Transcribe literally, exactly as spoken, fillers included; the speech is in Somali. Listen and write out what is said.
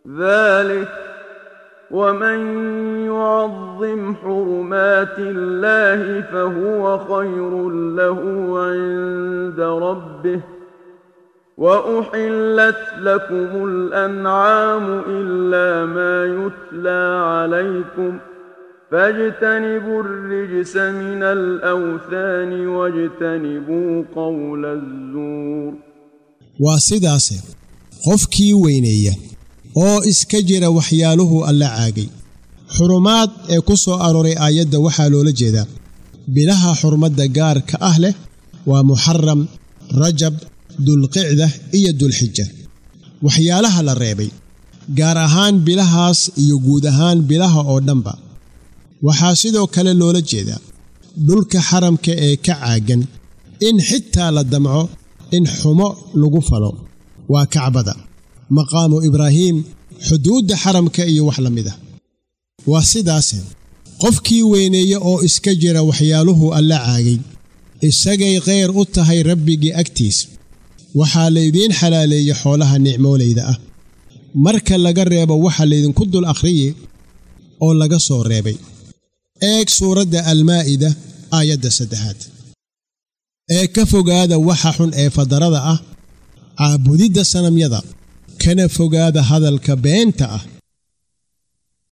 ذلك ومن يعظم حرمات الله فهو خير له عند ربه وأحلت لكم الأنعام إلا ما يتلى عليكم فاجتنبوا الرجس من الأوثان واجتنبوا قول الزور. واسداسه qofkii weyneeya oo iska jira waxyaaluhu alla caagay xurumaad ee ku soo aroray aayadda waxaa loola jeedaa bilaha xurmada gaarka ah leh waa muharram rajab dulqicda iyo dulxijja waxyaalaha la reebay gaar ahaan bilahaas iyo guud ahaan bilaha oo dhanba waxaa sidoo kale loola jeedaa dhulka xaramka ee ka caagan in xitaa la damco in xumo lagu falo waa kacbada maqaamu ibraahim xuduudda xaramka iyo wax la mid ah waa sidaas qofkii weyneeya oo iska jira waxyaaluhu alla caagay isagay khayr u tahay rabbigii agtiis waxaa laydiin xalaaleeyay xoolaha nicmoolayda ah marka laga reebo waxa laydinku dul akhriyay oo laga soo reebay eeg suuradda almaa'ida aayadda saddexaad ee ka fogaada waxa xun ee fadarada ah caabudidda sanamyada kana fogaada hadalka beenta ah